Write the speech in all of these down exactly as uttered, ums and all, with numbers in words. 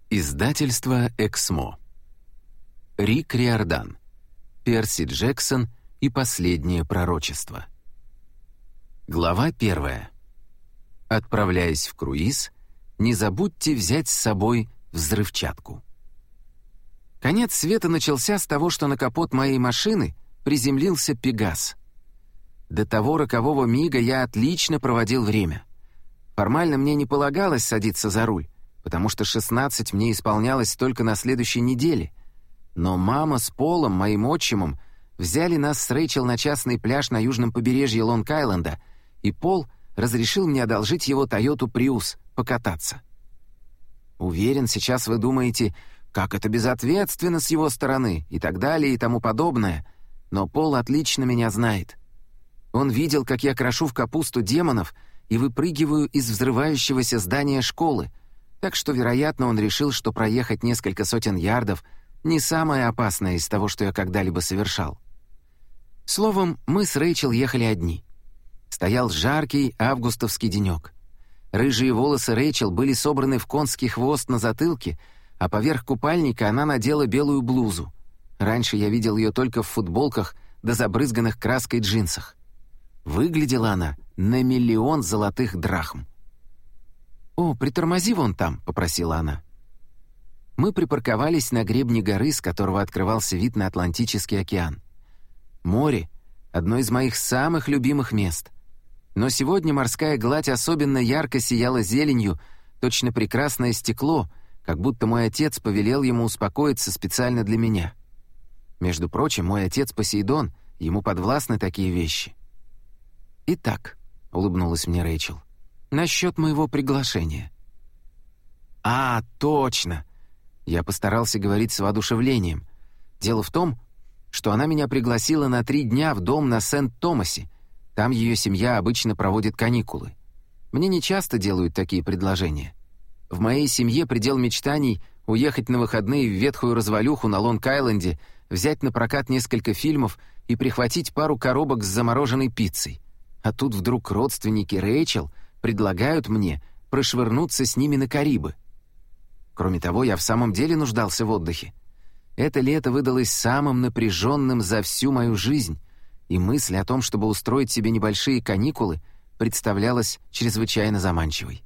Издательство «Эксмо». Рик Риордан. Перси Джексон и последнее пророчество. Глава первая. Отправляясь в круиз, не забудьте взять с собой взрывчатку. Конец света начался с того, что на капот моей машины приземлился Пегас. До того рокового мига я отлично проводил время. Формально мне не полагалось садиться за руль, потому что шестнадцать мне исполнялось только на следующей неделе. Но мама с Полом, моим отчимом, взяли нас с Рэйчел на частный пляж на южном побережье Лонг-Айленда, и Пол разрешил мне одолжить его Тойоту Приус покататься. Уверен, сейчас вы думаете, как это безответственно с его стороны и так далее и тому подобное, но Пол отлично меня знает. Он видел, как я крошу в капусту демонов и выпрыгиваю из взрывающегося здания школы, так что, вероятно, он решил, что проехать несколько сотен ярдов не самое опасное из того, что я когда-либо совершал. Словом, мы с Рэйчел ехали одни. Стоял жаркий августовский денек. Рыжие волосы Рэйчел были собраны в конский хвост на затылке, а поверх купальника она надела белую блузу. Раньше я видел ее только в футболках да забрызганных краской джинсах. Выглядела она на миллион золотых драхм. «О, притормози вон там», — попросила она. Мы припарковались на гребне горы, с которого открывался вид на Атлантический океан. Море — одно из моих самых любимых мест. Но сегодня морская гладь особенно ярко сияла зеленью, точно прекрасное стекло, как будто мой отец повелел ему успокоиться специально для меня. Между прочим, мой отец Посейдон, ему подвластны такие вещи. «Итак», — улыбнулась мне Рэйчел, — «насчет моего приглашения». «А, точно!» Я постарался говорить с воодушевлением. Дело в том, что она меня пригласила на три дня в дом на Сент-Томасе. Там ее семья обычно проводит каникулы. Мне не часто делают такие предложения. В моей семье предел мечтаний — уехать на выходные в ветхую развалюху на Лонг-Айленде, взять на прокат несколько фильмов и прихватить пару коробок с замороженной пиццей. А тут вдруг родственники Рэйчел предлагают мне прошвырнуться с ними на Карибы. Кроме того, я в самом деле нуждался в отдыхе. Это лето выдалось самым напряженным за всю мою жизнь, и мысль о том, чтобы устроить себе небольшие каникулы, представлялась чрезвычайно заманчивой.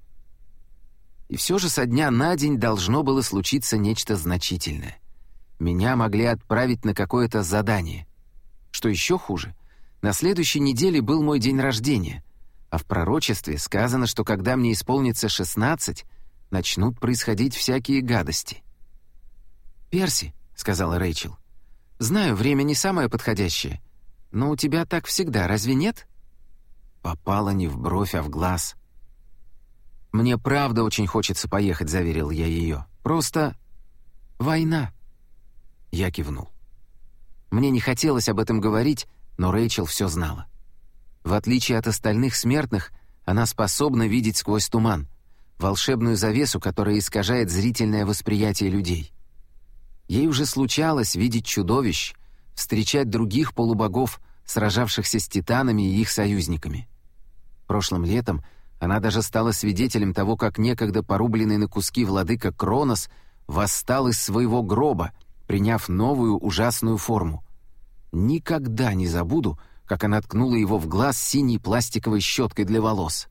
И все же со дня на день должно было случиться нечто значительное. Меня могли отправить на какое-то задание. Что еще хуже, на следующей неделе был мой день рождения, а в пророчестве сказано, что когда мне исполнится шестнадцать, начнут происходить всякие гадости. «Перси», — сказала Рэйчел, — «знаю, время не самое подходящее, но у тебя так всегда, разве нет?» Попало не в бровь, а в глаз. «Мне правда очень хочется поехать», — заверил я ее. «Просто война». Я кивнул. Мне не хотелось об этом говорить, но Рэйчел все знала. В отличие от остальных смертных, она способна видеть сквозь туман, волшебную завесу, которая искажает зрительное восприятие людей. Ей уже случалось видеть чудовищ, встречать других полубогов, сражавшихся с титанами и их союзниками. Прошлым летом она даже стала свидетелем того, как некогда порубленный на куски владыка Кронос восстал из своего гроба, приняв новую ужасную форму. Никогда не забуду, как она ткнула его в глаз синей пластиковой щеткой для волос.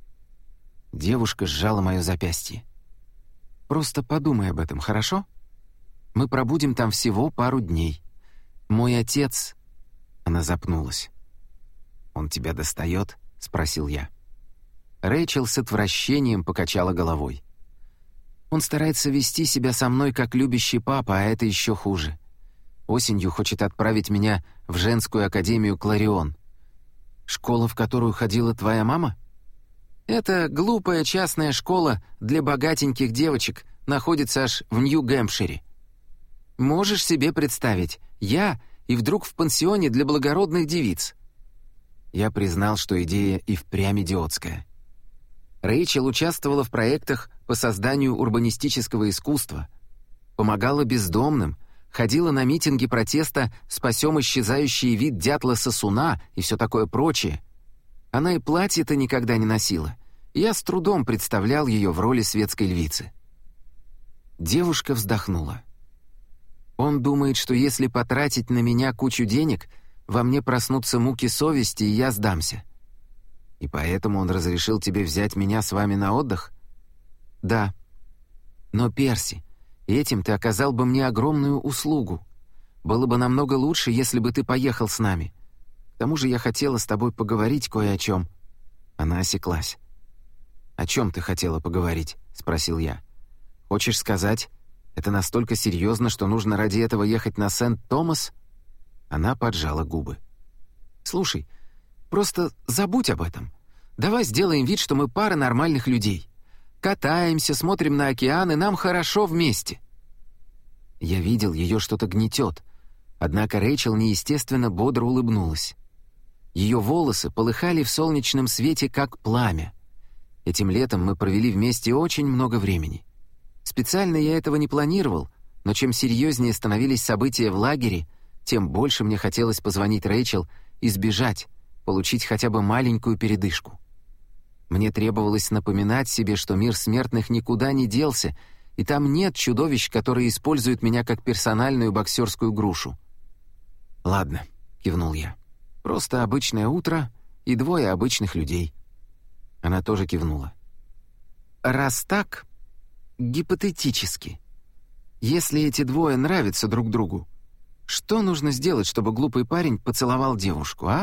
Девушка сжала мое запястье. «Просто подумай об этом, хорошо? Мы пробудем там всего пару дней. Мой отец...» Она запнулась. «Он тебя достает?» — спросил я. Рэйчел с отвращением покачала головой. «Он старается вести себя со мной как любящий папа, а это еще хуже. Осенью хочет отправить меня в женскую академию Кларион. Школа, в которую ходила твоя мама? Это глупая частная школа для богатеньких девочек, находится аж в Нью-Гэмпшире. Можешь себе представить, я и вдруг в пансионе для благородных девиц». Я признал, что идея и впрямь идиотская. Рэйчел участвовала в проектах по созданию урбанистического искусства, помогала бездомным, ходила на митинги протеста «Спасем исчезающий вид дятла-сосуна» и все такое прочее. Она и платье-то никогда не носила, и я с трудом представлял ее в роли светской львицы. Девушка вздохнула. «Он думает, что если потратить на меня кучу денег, во мне проснутся муки совести, и я сдамся. И поэтому он разрешил тебе взять меня с вами на отдых?» «Да. Но, Перси, этим ты оказал бы мне огромную услугу. Было бы намного лучше, если бы ты поехал с нами. К тому же я хотела с тобой поговорить кое о чем». Она осеклась. «О чем ты хотела поговорить?» — спросил я. «Хочешь сказать, это настолько серьезно, что нужно ради этого ехать на Сент-Томас?» Она поджала губы. «Слушай, просто забудь об этом. Давай сделаем вид, что мы пара нормальных людей. Катаемся, смотрим на океан, и нам хорошо вместе». Я видел, ее что-то гнетет, однако Рэйчел неестественно бодро улыбнулась. Ее волосы полыхали в солнечном свете, как пламя. Этим летом мы провели вместе очень много времени. Специально я этого не планировал, но чем серьезнее становились события в лагере, тем больше мне хотелось позвонить Рэйчел и сбежать, получить хотя бы маленькую передышку. Мне требовалось напоминать себе, что мир смертных никуда не делся, и там нет чудовищ, которые используют меня как персональную боксерскую грушу. «Ладно», — кивнул я, — «просто обычное утро и двое обычных людей». Она тоже кивнула. «Раз так, гипотетически, если эти двое нравятся друг другу, что нужно сделать, чтобы глупый парень поцеловал девушку, а?»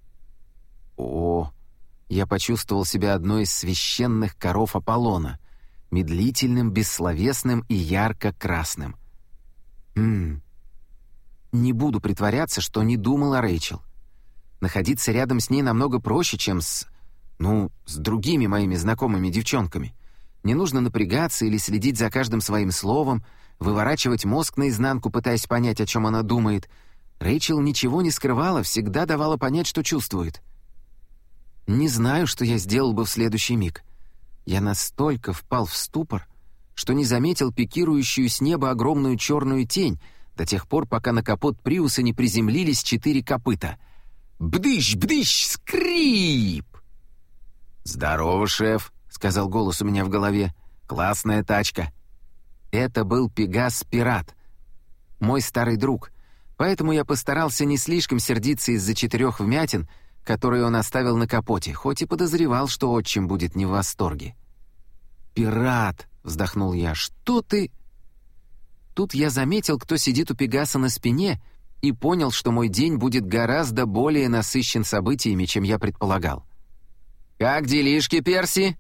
О, я почувствовал себя одной из священных коров Аполлона, медлительным, бессловесным и ярко-красным. Хм. Не буду притворяться, что не думал о Рэйчел. Находиться рядом с ней намного проще, чем с... ну, с другими моими знакомыми девчонками. Не нужно напрягаться или следить за каждым своим словом, выворачивать мозг наизнанку, пытаясь понять, о чем она думает. Рэйчел ничего не скрывала, всегда давала понять, что чувствует. Не знаю, что я сделал бы в следующий миг. Я настолько впал в ступор, что не заметил пикирующую с неба огромную черную тень до тех пор, пока на капот Приуса не приземлились четыре копыта. Бдыщ, бдыщ, скрип! «Здорово, шеф», — сказал голос у меня в голове. «Классная тачка». Это был Пегас-пират, мой старый друг, поэтому я постарался не слишком сердиться из-за четырех вмятин, которые он оставил на капоте, хоть и подозревал, что отчим будет не в восторге. «Пират!» — вздохнул я. «Что ты...» Тут я заметил, кто сидит у Пегаса на спине, и понял, что мой день будет гораздо более насыщен событиями, чем я предполагал. «Как делишки, Перси?»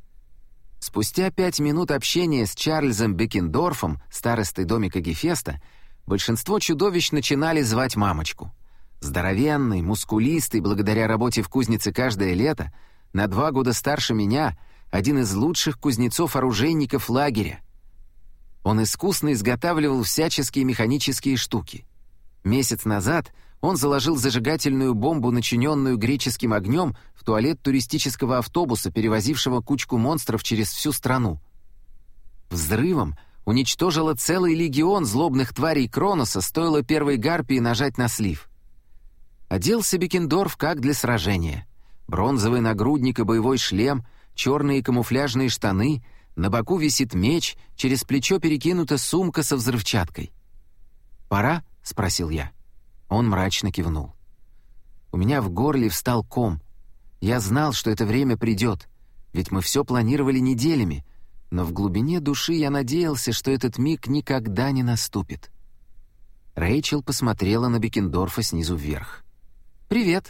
Спустя пять минут общения с Чарльзом Бекендорфом, старостой домика Гефеста, большинство чудовищ начинали звать мамочку. Здоровенный, мускулистый, благодаря работе в кузнице каждое лето, на два года старше меня, один из лучших кузнецов-оружейников лагеря. Он искусно изготавливал всяческие механические штуки. Месяц назад он заложил зажигательную бомбу, начиненную греческим огнем, в туалет туристического автобуса, перевозившего кучку монстров через всю страну. Взрывом уничтожила целый легион злобных тварей Кроноса, стоило первой гарпии нажать на слив. Оделся Бекендорф как для сражения. Бронзовый нагрудник и боевой шлем, черные камуфляжные штаны, на боку висит меч, через плечо перекинута сумка со взрывчаткой. «Пора?» — спросил я. Он мрачно кивнул. У меня в горле встал ком. Я знал, что это время придет, ведь мы все планировали неделями, но в глубине души я надеялся, что этот миг никогда не наступит. Рэйчел посмотрела на Бекендорфа снизу вверх. «Привет».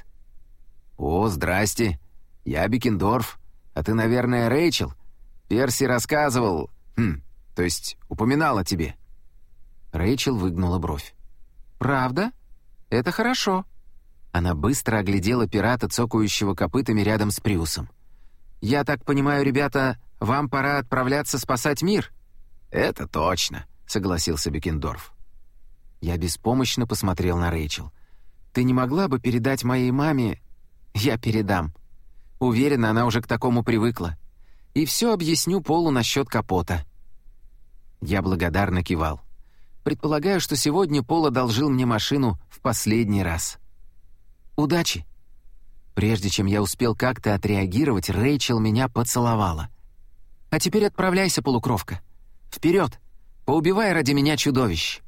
«О, здрасте. Я Бекендорф. А ты, наверное, Рэйчел? Перси рассказывал... Хм, то есть упоминал о тебе». Рэйчел выгнула бровь. «Правда? Это хорошо». Она быстро оглядела пирата, цокающего копытами рядом с Приусом. «Я так понимаю, ребята, вам пора отправляться спасать мир?» «Это точно», — согласился Бекендорф. Я беспомощно посмотрел на Рэйчел. «Ты не могла бы передать моей маме...» «Я передам. Уверена, она уже к такому привыкла. И все объясню Полу насчет капота». Я благодарно кивал. Предполагаю, что сегодня Пол одолжил мне машину в последний раз. «Удачи!» Прежде чем я успел как-то отреагировать, Рэйчел меня поцеловала. «А теперь отправляйся, полукровка. Вперед! Поубивай ради меня чудовищ.